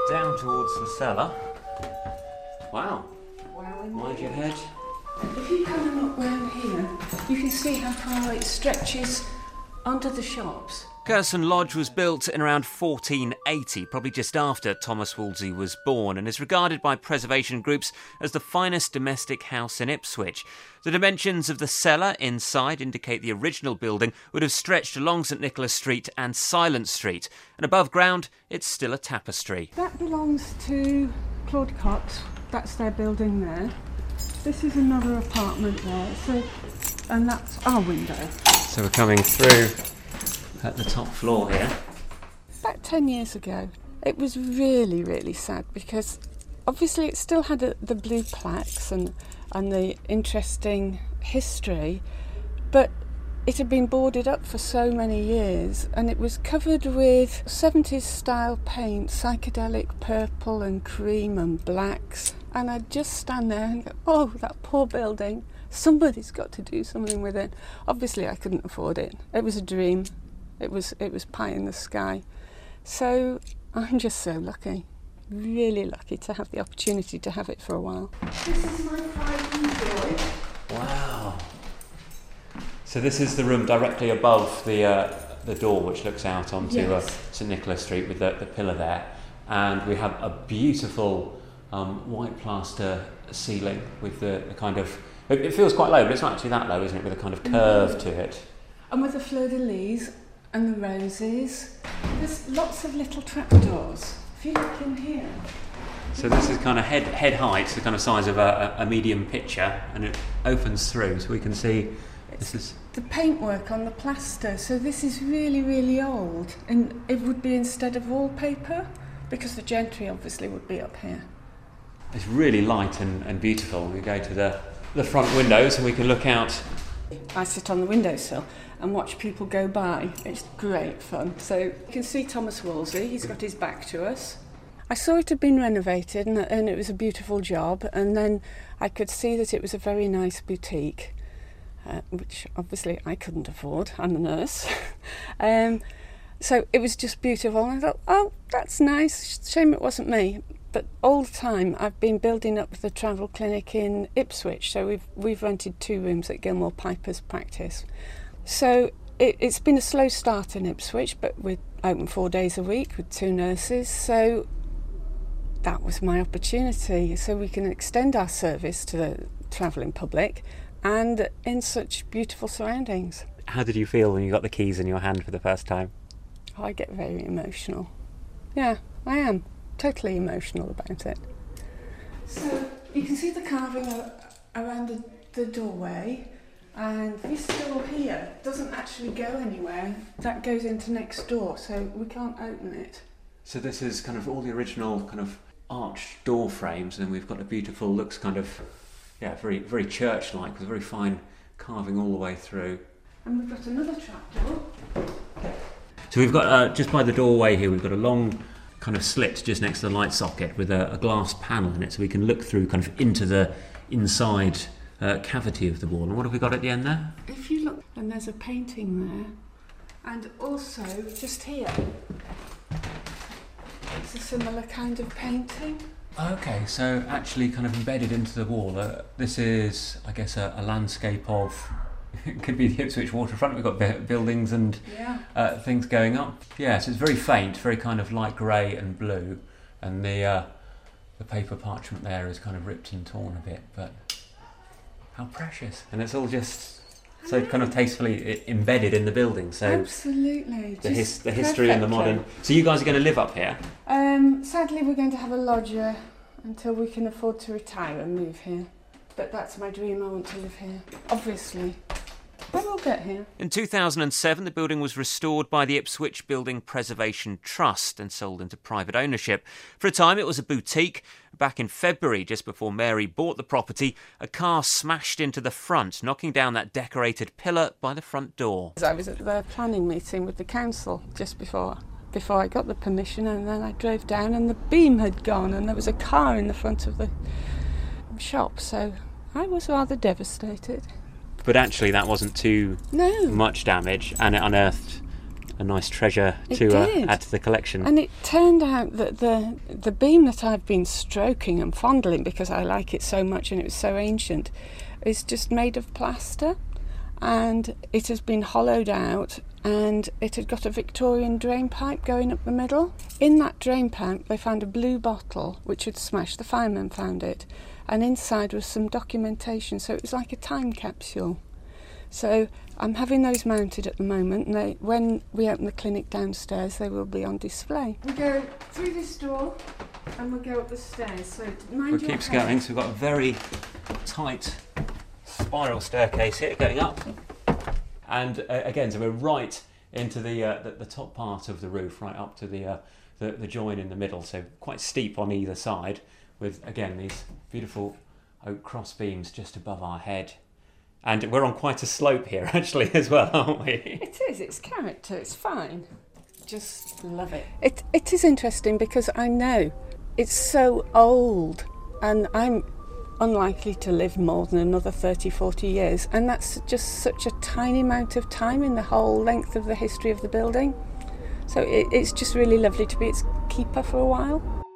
down towards the cellar. Wow. Mind your head. If you come and look round here, you can see how far it stretches onto the shops. Curzon Lodge was built in around 1480, probably just after Thomas Wolsey was born, and is regarded by preservation groups as the finest domestic house in Ipswich. The dimensions of the cellar inside indicate the original building would have stretched along St Nicholas Street and Silent Street, and above ground it's still a tapestry. That belongs to Claude Cox. That's their building there. This is another apartment there, and that's our window. So we're coming through at the top floor here. About 10 years ago, it was really, really sad because obviously it still had the blue plaques and the interesting history, but it had been boarded up for so many years and it was covered with 70s style paint, psychedelic purple and cream and blacks, and I'd just stand there and go, oh, that poor building, somebody's got to do something with it. Obviously I couldn't afford it. It was a dream. It was pie in the sky. So I'm just so lucky, really lucky to have the opportunity to have it for a while. This is my private door. Wow. So this is the room directly above the door which looks out onto St Nicholas Street with the pillar there. And we have a beautiful white plaster ceiling with the kind of... It feels quite low, but it's not actually that low, isn't it? With a kind of curve to it. And with the fleur-de-lis and the roses. There's lots of little trapdoors. If you look in here. So this is kind of head height, the kind of size of a medium picture, and it opens through, so we can see this is... The paintwork on the plaster, so this is really, really old. And it would be instead of wallpaper, because the gentry obviously would be up here. It's really light and beautiful. We go to the front windows and we can look out. I sit on the windowsill and watch people go by. It's great fun. So you can see Thomas Wolsey, he's got his back to us. I saw it had been renovated and it was a beautiful job, and then I could see that it was a very nice boutique, which obviously I couldn't afford. I'm a nurse. So it was just beautiful, and I thought, oh, that's nice, shame it wasn't me. But all the time I've been building up the travel clinic in Ipswich, so we've rented 2 rooms at Gilmore Piper's practice. So it's been a slow start in Ipswich, but we're open 4 days a week with 2 nurses, so that was my opportunity, so we can extend our service to the travelling public and in such beautiful surroundings. How did you feel when you got the keys in your hand for the first time? Oh, I get very emotional. Yeah, I am totally emotional about it. So you can see the carving around the doorway, and this door here doesn't actually go anywhere. That goes into next door, so we can't open it. So this is kind of all the original kind of arched door frames, and then we've got a beautiful, looks kind of, very, very church-like, with very fine carving all the way through. And we've got another trapdoor. So we've got, just by the doorway here, we've got a long kind of slit just next to the light socket with a glass panel in it, so we can look through kind of into the inside cavity of the wall. And what have we got at the end there? If you look, and there's a painting there, and also just here, it's a similar kind of painting. Okay, so actually kind of embedded into the wall. This is, I guess, a landscape of... It could be the Ipswich waterfront. We've got buildings and things going up. Yeah, so it's very faint, very kind of light grey and blue, and the paper parchment there is kind of ripped and torn a bit, but how precious. And it's all just so kind of tastefully embedded in the building. So absolutely. The history and the modern... So you guys are going to live up here? Sadly, we're going to have a lodger until we can afford to retire and move here. But that's my dream, I want to live here, obviously. But we'll get here. In 2007, the building was restored by the Ipswich Building Preservation Trust and sold into private ownership. For a time, it was a boutique. Back in February, just before Mary bought the property, a car smashed into the front, knocking down that decorated pillar by the front door. I was at the planning meeting with the council just before I got the permission, and then I drove down and the beam had gone and there was a car in the front of the shop, so I was rather devastated. But actually that wasn't too much damage, and it unearthed a nice treasure to add to the collection. And it turned out that the beam that I've been stroking and fondling because I like it so much and it was so ancient is just made of plaster, and it has been hollowed out, and it had got a Victorian drain pipe going up the middle. In that drain pipe they found a blue bottle which had smashed. The firemen found it, and inside was some documentation, so it was like a time capsule. So I'm having those mounted at the moment, and when we open the clinic downstairs they will be on display. We go through this door and we'll go up the stairs, so mind it keeps going, so we've got a very tight spiral staircase here going up, and again, so we're right into the top part of the roof, right up to the join in the middle, so quite steep on either side, with again these beautiful oak cross beams just above our head. And we're on quite a slope here actually as well, aren't we? It is, it's character, it's fine. Just love it. It is interesting because I know it's so old, and I'm unlikely to live more than another 30-40 years, and that's just such a tiny amount of time in the whole length of the history of the building. So it's just really lovely to be its keeper for a while.